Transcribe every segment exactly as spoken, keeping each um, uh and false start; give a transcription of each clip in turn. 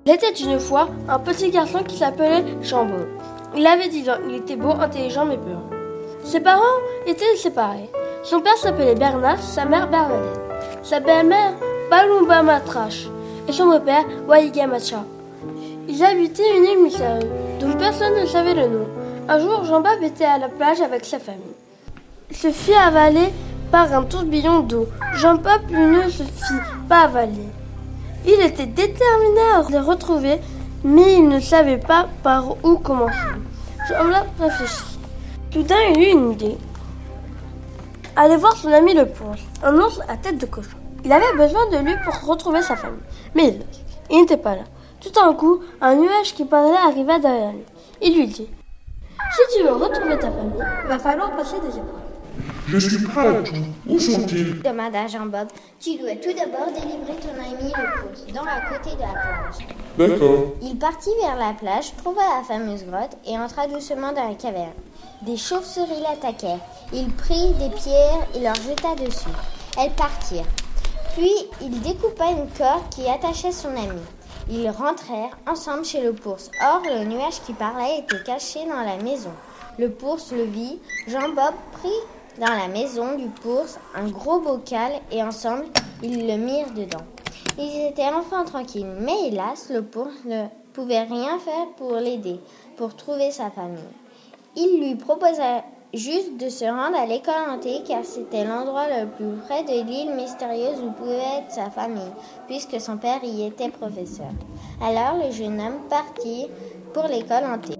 Il était une fois un petit garçon qui s'appelait Jean-Bob. Il avait dix ans, il était beau, intelligent mais peureux. Ses parents étaient séparés. Son père s'appelait Bernard, sa mère Bernadette. Sa belle-mère Palumba Matrache et son beau-père Waiga Macha. Ils habitaient une île mystérieuse dont personne ne savait le nom. Un jour, Jean-Bob était à la plage avec sa famille. Il se fit avaler par un tourbillon d'eau. Jean-Bob ne se fit pas avaler. Il était déterminé à les retrouver, mais il ne savait pas par où commencer. Jean-Bob réfléchit. Soudain, il eut une idée. Aller voir son ami le ponce, un ours à tête de cochon. Il avait besoin de lui pour retrouver sa famille. Mais il, il n'était pas là. Tout d'un coup, un nuage qui parlait arriva derrière lui. Il lui dit « Si tu veux retrouver ta famille, il va falloir passer des épreuves. » Je suis prêt à tout. Où sont-ils ? Demanda Jean-Bob. Tu dois tout d'abord délivrer ton ami le pouce, dans la côté de la plage. D'accord. Il partit vers la plage, trouva la fameuse grotte et entra doucement dans la caverne. Des chauves-souris l'attaquèrent. Il prit des pierres et leur jeta dessus. Elles partirent. Puis il découpa une corde qui attachait son ami. Ils rentrèrent ensemble chez le pource. Or, le nuage qui parlait était caché dans la maison. Le pource le vit. Jean-Bob prit dans la maison du pource un gros bocal et ensemble, ils le mirent dedans. Ils étaient enfin tranquilles, mais hélas, le pource ne pouvait rien faire pour l'aider, pour trouver sa famille. Il lui proposa juste de se rendre à l'école hantée car c'était l'endroit le plus près de l'île mystérieuse où pouvait être sa famille, puisque son père y était professeur. Alors le jeune homme partit pour l'école hantée.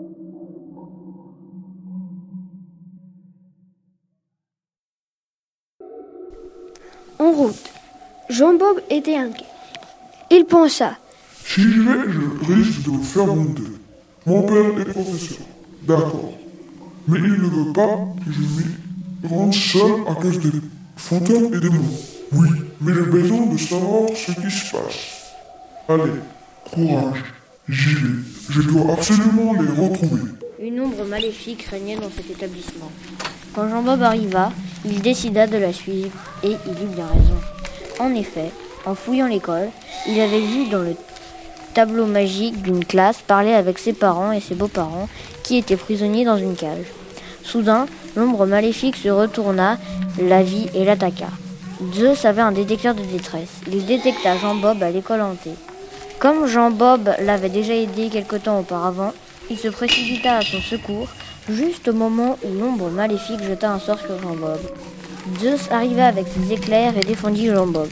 En route, Jean-Bob était inquiet. Il pensa. Si j'y vais, je risque de me faire monter. Mon père est professeur. D'accord. Mais il ne veut pas que je m'y rende seul à cause des fantômes et des monstres. Oui, mais j'ai besoin de savoir ce qui se passe. Allez, courage, j'y vais. Je dois absolument les retrouver. Une ombre maléfique régnait dans cet établissement. Quand Jean-Bob arriva, il décida de la suivre et il eut bien raison. En effet, en fouillant l'école, il avait vu dans le tableau magique d'une classe parler avec ses parents et ses beaux-parents qui étaient prisonniers dans une cage. Soudain, l'ombre maléfique se retourna, la vit et l'attaqua. Zeus avait un détecteur de détresse. Il détecta Jean-Bob à l'école hantée. Comme Jean-Bob l'avait déjà aidé quelque temps auparavant, il se précipita à son secours, juste au moment où l'ombre maléfique jeta un sort sur Jean-Bob. Zeus arriva avec ses éclairs et défendit Jean-Bob.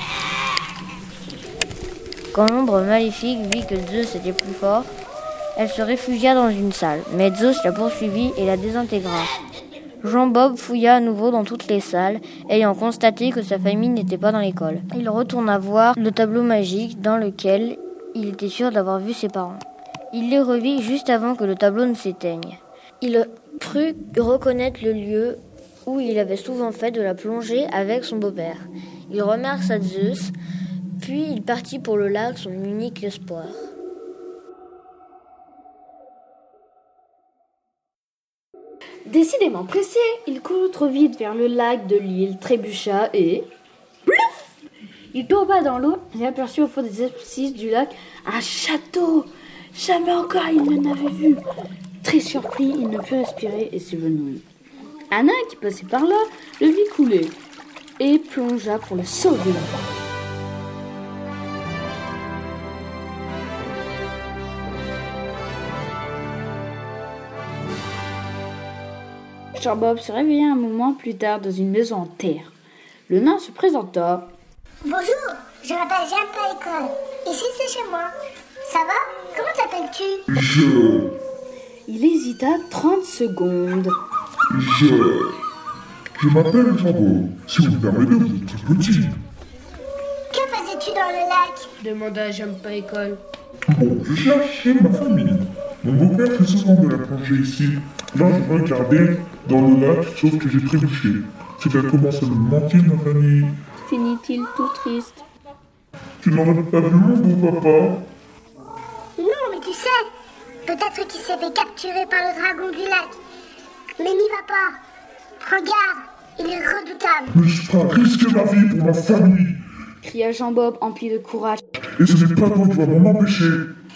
Quand l'ombre maléfique vit que Zeus était plus fort, elle se réfugia dans une salle, mais Zeus la poursuivit et la désintégra. Jean-Bob fouilla à nouveau dans toutes les salles, ayant constaté que sa famille n'était pas dans l'école. Il retourna voir le tableau magique dans lequel il était sûr d'avoir vu ses parents. Il les revit juste avant que le tableau ne s'éteigne. Il crut reconnaître le lieu où il avait souvent fait de la plongée avec son beau-père. Il remercia Zeus, puis il partit pour le lac, son unique espoir. Décidément pressé, il courut trop vite vers le lac de l'île, trébucha et... Plouf ! Il tomba dans l'eau et aperçut au fond des abscisses du lac un château. Jamais encore il n'en avait vu. Très surpris, il ne put respirer et s'évanouit. Un nain qui passait par là le vit couler et plongea pour le sauver. Jean-Bob se réveilla un moment plus tard dans une maison en terre. Le nain se présenta. Bonjour, je m'appelle Jean École. Ici c'est chez moi. Ça va? Comment t'appelles-tu? Je... Il hésita trente secondes. Je... Je m'appelle Jean-Bob. Si vous me permettez, vous êtes très petit. Que faisais-tu dans le lac? Demanda Jean-Pas École. Bon, je cherchais ma famille. Mon beau-père fait souvent de la plongée ici. Là, je regardais dans le lac, sauf que j'ai trébuché. C'est qu'elle commence à me manquer, ma famille. Finit-il tout triste. Tu n'en as pas vu mon beau papa? Non, mais tu sais, peut-être qu'il s'est fait capturer par le dragon du lac. Mais n'y va pas. Regarde, il est redoutable. Mais je ferai risquer ma vie pour ma famille. Cria Jean-Bob empli de courage. Et ce n'est pas toi qui vas m'en empêcher.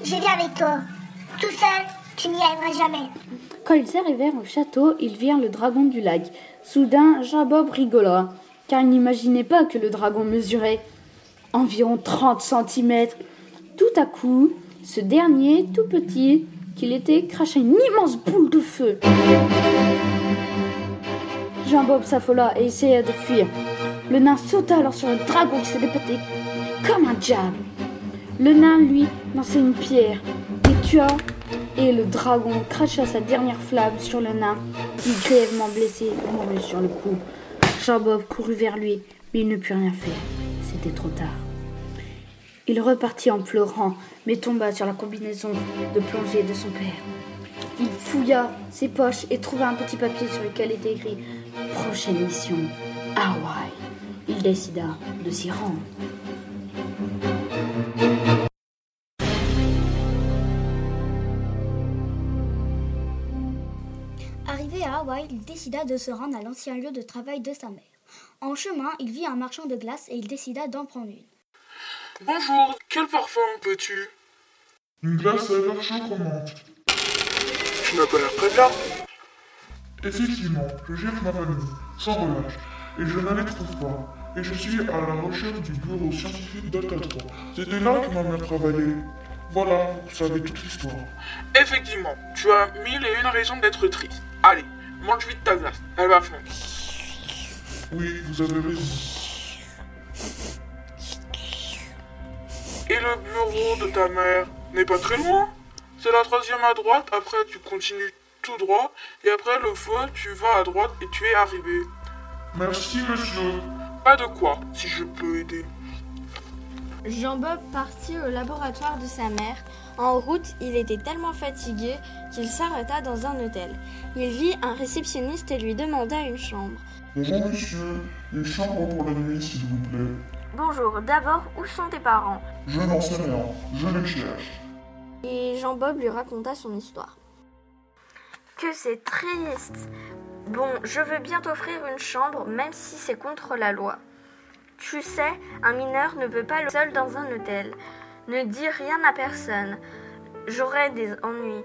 Je viens avec toi. Tout seul, tu n'y arriveras jamais. Quand ils arrivèrent au château, ils virent le dragon du lac. Soudain, Jean-Bob rigola, car il n'imaginait pas que le dragon mesurait environ trente centimètres. Tout à coup, ce dernier, tout petit qu'il était, cracha une immense boule de feu. Jean-Bob s'affola et essaya de fuir. Le nain sauta alors sur le dragon qui se débattait comme un diable. Le nain, lui, lança une pierre et tua, et le dragon cracha sa dernière flamme sur le nain, qui, grièvement blessé, mourut sur le coup. Jean-Bob courut vers lui, mais il ne put rien faire. C'était trop tard. Il repartit en pleurant, mais tomba sur la combinaison de plongée de son père. Il fouilla ses poches et trouva un petit papier sur lequel était écrit « Prochaine mission, Hawaï ». Il décida de s'y rendre. Arrivé à Hawaï, il décida de se rendre à l'ancien lieu de travail de sa mère. En chemin, il vit un marchand de glace et il décida d'en prendre une. Bonjour, quel parfum veux-tu? Une glace à l'air chocomante. Tu n'as pas l'air très bien. Effectivement, je cherche ma famille, sans relâche, et je ne les trouve pas. Et je suis à la recherche du bureau scientifique d'Alta trois. C'était là que ma mère travaillait. Voilà, vous savez toute l'histoire. Effectivement, tu as mille et une raisons d'être triste. Allez, mange vite ta glace, elle va fondre. Oui, vous avez raison. Et le bureau de ta mère n'est pas très loin. C'est la troisième à droite, après tu continues tout droit, et après le feu, tu vas à droite et tu es arrivé. Merci, monsieur. Pas de quoi, si je peux aider. Jean-Bob partit au laboratoire de sa mère. En route, il était tellement fatigué qu'il s'arrêta dans un hôtel. Il vit un réceptionniste et lui demanda une chambre. Bonjour, monsieur. Une chambre pour la nuit, s'il vous plaît. Bonjour, d'abord, où sont tes parents? Je n'en sais rien. Je les cherche. Et Jean-Bob lui raconta son histoire. Que c'est triste. Bon, je veux bien t'offrir une chambre, même si c'est contre la loi. Tu sais, un mineur ne peut pas le seul dans un hôtel. Ne dis rien à personne. J'aurai des ennuis.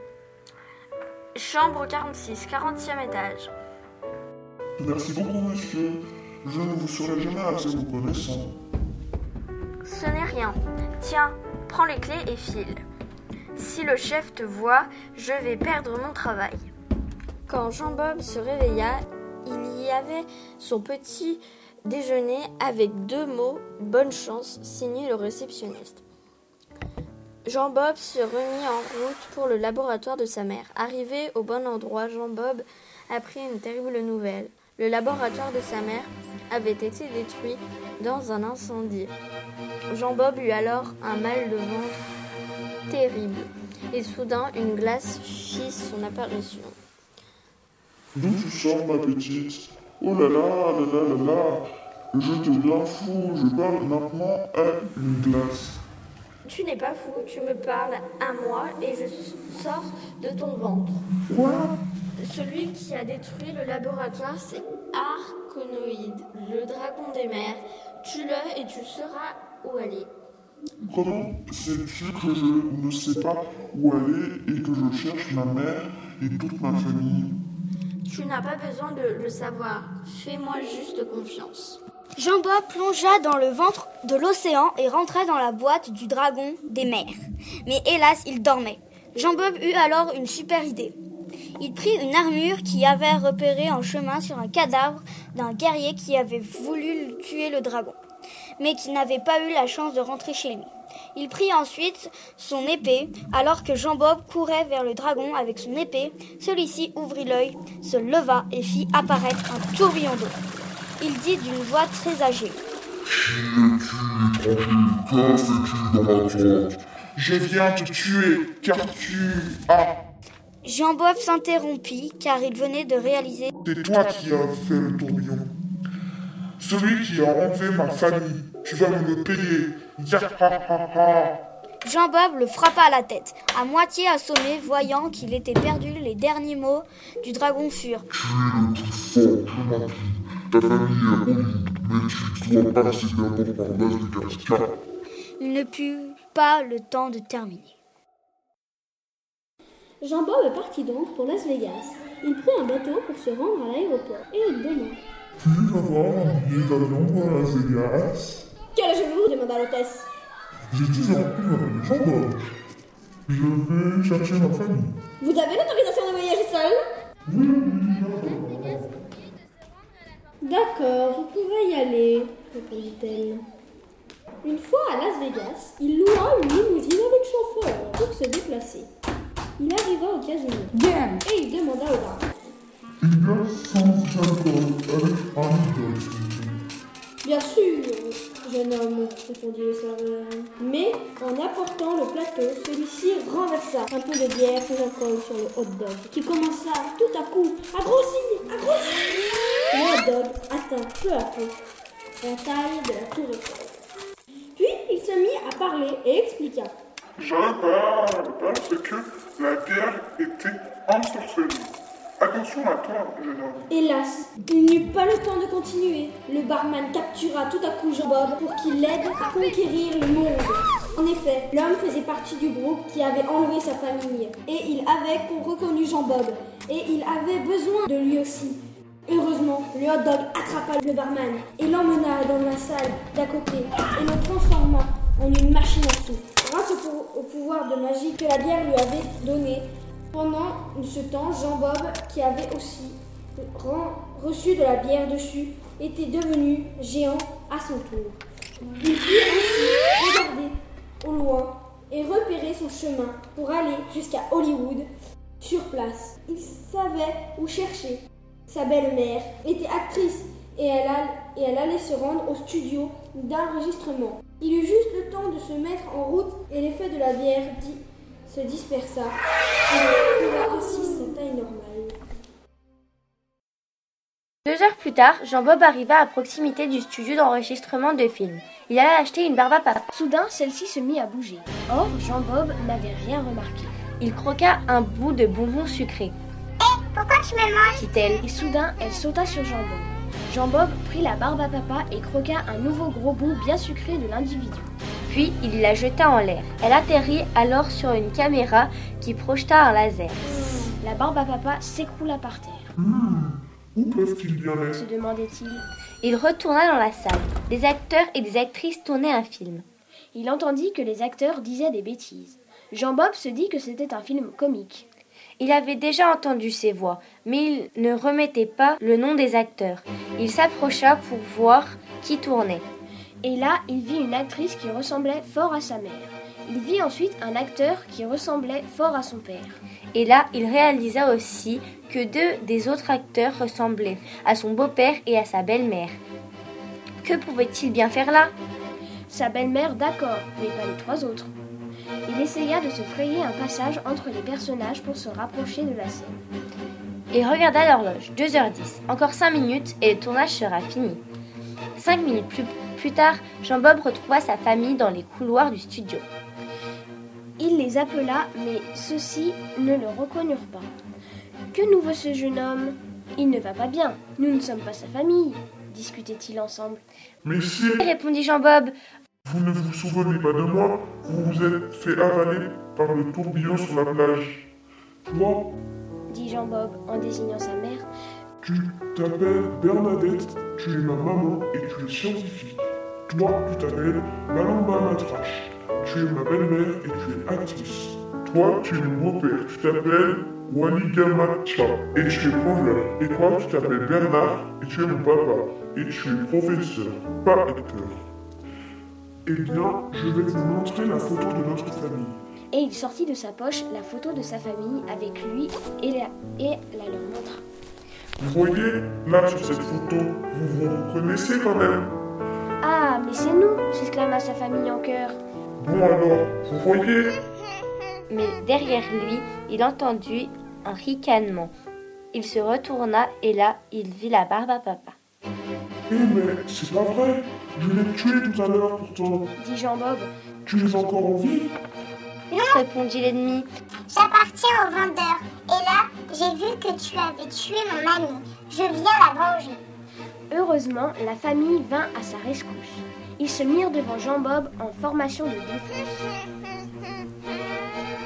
Chambre quarante-six, quarantième étage. Merci beaucoup, monsieur. Je ne vous serai jamais assez reconnaissant. Ce n'est rien. Tiens, prends les clés et file. Si le chef te voit, je vais perdre mon travail. Quand Jean-Bob se réveilla, il y avait son petit déjeuner avec deux mots « Bonne chance » signé le réceptionniste. Jean-Bob se remit en route pour le laboratoire de sa mère. Arrivé au bon endroit, Jean-Bob apprit une terrible nouvelle. Le laboratoire de sa mère avait été détruit dans un incendie. Jean-Bob eut alors un mal de ventre terrible et soudain une glace fit son apparition. D'où tu sors, ma petite? Oh là là, là là là là. Je te rends fou, je parle maintenant à une glace. Tu n'es pas fou, tu me parles à moi et je sors de ton ventre. Quoi? Celui qui a détruit le laboratoire, c'est Arconoïde, le dragon des mers. Tue-le et tu sauras où aller. Comment sais-tu que je ne sais pas où aller et que je cherche ma mère et toute ma famille? Tu n'as pas besoin de le savoir. Fais-moi juste confiance. Jean-Bob plongea dans le ventre de l'océan et rentra dans la boîte du dragon des mers. Mais hélas, il dormait. Jean-Bob eut alors une super idée. Il prit une armure qu'il avait repérée en chemin sur un cadavre d'un guerrier qui avait voulu tuer le dragon, mais qui n'avait pas eu la chance de rentrer chez lui. Il prit ensuite son épée, alors que Jean-Bob courait vers le dragon avec son épée. Celui-ci ouvrit l'œil, se leva et fit apparaître un tourbillon d'eau. Il dit d'une voix très âgée. Qui es-tu, étranger? Que fais-tu dans ma grotte? Je viens te tuer, car tu as... Jean-Bob s'interrompit, car il venait de réaliser... C'est toi qui as fait le tourbillon. Celui qui a enlevé ma famille. Tu vas me le payer. Ya ha ha ha. Jean-Bob le frappa à la tête. À moitié assommé, voyant qu'il était perdu, les derniers mots du dragon furent... Tu es le plus fort de ma vie. Ta famille est horrible, mais tu dois passer d'abord par l'âge de cascade. Il ne put pas le temps de terminer. Jean-Bob partit donc pour Las Vegas. Il prit un bateau pour se rendre à l'aéroport et il demande « Puis-je avoir un billet d'avion pour Las Vegas ?» « Quel âge avez-vous » demanda l'hôtesse. « J'ai dix ans, je m'appelle Jean-Bob. Je vais chercher ma famille. » « Vous avez l'autorisation de voyager seul ?»« Oui, oui, D'accord, vous pouvez y aller, » répondit-elle. Une fois à Las Vegas, il loua une limousine avec chauffeur pour se déplacer. Il arriva au casino et il demanda au bar. « Il y a sans alcool avec un idole. » « Bien sûr, jeune homme, » répondit le serveur. Mais en apportant le plateau, celui-ci renversa un peu de bière sans alcool sur le hot dog, qui commença tout à coup à grossir, à grossir. Le hot dog atteint peu à peu la taille de la tour Eiffel. Puis il se mit à parler et expliqua. « Je parle parce que la bière était ensorcelée. Attention à toi, jeune homme. » Hélas, il n'eut pas le temps de continuer. Le barman captura tout à coup Jean-Bob pour qu'il l'aide à conquérir le monde. En effet, l'homme faisait partie du groupe qui avait enlevé sa famille. Et il avait reconnu Jean-Bob. Et il avait besoin de lui aussi. Heureusement, le hot dog attrapa le barman et l'emmena dans la salle d'à côté et le transforma en une machine à sous. Grâce au, pou- au pouvoir de magie que la bière lui avait donné, pendant ce temps, Jean-Bob, qui avait aussi ren- reçu de la bière dessus, était devenu géant à son tour. Il put ainsi regarder au loin et repérer son chemin pour aller jusqu'à Hollywood. Sur place, il savait où chercher. Sa belle-mère était actrice et elle, a, et elle allait se rendre au studio d'enregistrement. Il eut juste le temps de se mettre en route et l'effet de la bière dit, se dispersa et il trouva aussi sa taille normale. Deux heures plus tard, Jean-Bob arriva à proximité du studio d'enregistrement de films. Il allait acheter une barbe à papa. Soudain, celle-ci se mit à bouger. Or, Jean-Bob n'avait rien remarqué. Il croqua un bout de bonbon sucré. Pourquoi tu me manges? Dit-elle. Et soudain, elle sauta sur Jean-Bob. Jean-Bob prit la barbe à papa et croqua un nouveau gros bout bien sucré de l'individu. Puis il la jeta en l'air. Elle atterrit alors sur une caméra qui projeta un laser. La barbe à papa s'écroula par terre. Hmm, où peuvent-ils bien être? Se demandait-il. Il retourna dans la salle. Des acteurs et des actrices tournaient un film. Il entendit que les acteurs disaient des bêtises. Jean-Bob se dit que c'était un film comique. Il avait déjà entendu ces voix, mais il ne remettait pas le nom des acteurs. Il s'approcha pour voir qui tournait. Et là, il vit une actrice qui ressemblait fort à sa mère. Il vit ensuite un acteur qui ressemblait fort à son père. Et là, il réalisa aussi que deux des autres acteurs ressemblaient à son beau-père et à sa belle-mère. Que pouvait-il bien faire là? Sa belle-mère, d'accord, mais pas les trois autres. Il essaya de se frayer un passage entre les personnages pour se rapprocher de la scène. Il regarda l'horloge. deux heures dix. Encore cinq minutes et le tournage sera fini. Cinq minutes plus, plus tard, Jean-Bob retrouva sa famille dans les couloirs du studio. Il les appela, mais ceux-ci ne le reconnurent pas. « Que nous veut ce jeune homme? Il ne va pas bien. Nous ne sommes pas sa famille. » discutaient-ils ensemble. « Mais si, répondit Jean-Bob, vous ne vous souvenez pas de moi, vous vous êtes fait avaler par le tourbillon sur la plage. Toi, dit Jean-Bob en désignant sa mère, tu t'appelles Bernadette, tu es ma maman et tu es scientifique. Toi, tu t'appelles Malamba Matrache, tu es ma belle-mère et tu es actrice. Toi, tu es mon beau-père, tu t'appelles Waligamacha et tu es plongeur. Et toi, tu t'appelles Bernard et tu es mon papa et tu es professeur, pas acteur. Eh bien, je vais vous montrer la photo de notre famille. Et il sortit de sa poche la photo de sa famille avec lui et la, et la leur montra. Vous voyez, là sur cette photo, vous vous reconnaissez quand même. Ah, mais c'est nous, s'exclama sa famille en chœur. Bon alors, vous voyez? Mais derrière lui, il entendit un ricanement. Il se retourna et là, il vit la barbe à papa. Eh mais c'est pas vrai, je l'ai tué tout à l'heure pourtant. Dit Jean-Bob. Tu es encore en vie? Non, répondit l'ennemi. J'appartiens au vendeur. Et là, j'ai vu que tu avais tué mon ami. Je viens la venger. Heureusement, la famille vint à sa rescousse. Ils se mirent devant Jean-Bob en formation de défense.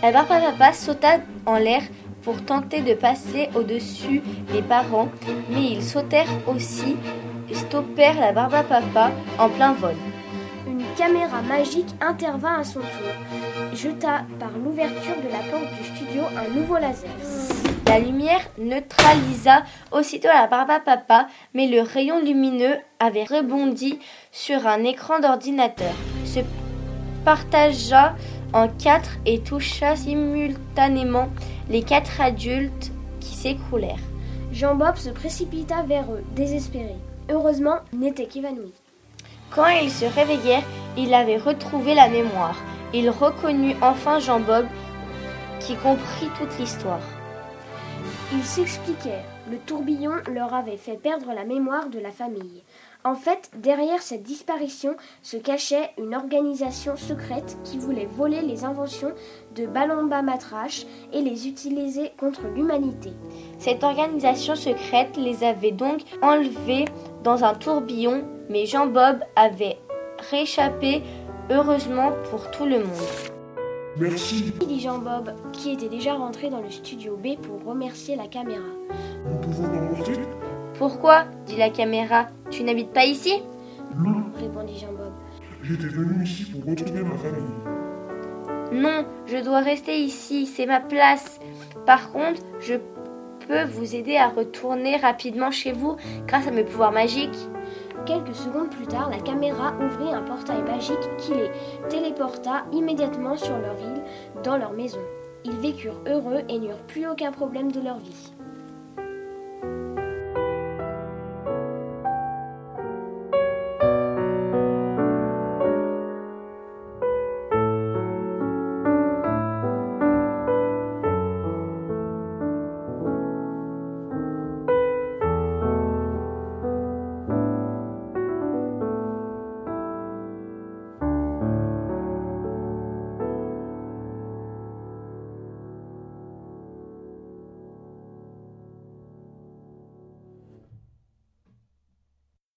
La Barbapapa sauta en l'air pour tenter de passer au-dessus des parents, mais ils sautèrent aussi et stoppèrent la Barbapapa en plein vol. Une caméra magique intervint à son tour, jeta par l'ouverture de la porte du studio un nouveau laser. La lumière neutralisa aussitôt la Barbapapa, mais le rayon lumineux avait rebondi sur un écran d'ordinateur, se partagea en quatre et toucha simultanément les quatre adultes qui s'écroulèrent. Jean-Bob se précipita vers eux, désespéré. Heureusement, il n'était qu'évanoui. Quand ils se réveillèrent, il avait retrouvé la mémoire. Il reconnut enfin Jean-Bob, qui comprit toute l'histoire. Ils s'expliquèrent. Le tourbillon leur avait fait perdre la mémoire de la famille. En fait, derrière cette disparition se cachait une organisation secrète qui voulait voler les inventions de Balamba Matrache et les utiliser contre l'humanité. Cette organisation secrète les avait donc enlevés dans un tourbillon, mais Jean-Bob avait réchappé, heureusement pour tout le monde. Merci. Dit Jean-Bob, qui était déjà rentré dans le studio B pour remercier la caméra. Nous pouvons en monter? Pourquoi? Dit la caméra. Tu n'habites pas ici? Non, Répondit Jean-Bob. j'étais venu ici pour retrouver ma famille. Non, je dois rester ici, c'est ma place. Par contre, je peux vous aider à retourner rapidement chez vous grâce à mes pouvoirs magiques. Quelques secondes plus tard, la caméra ouvrit un portail magique qui les téléporta immédiatement sur leur île, dans leur maison. Ils vécurent heureux et n'eurent plus aucun problème de leur vie.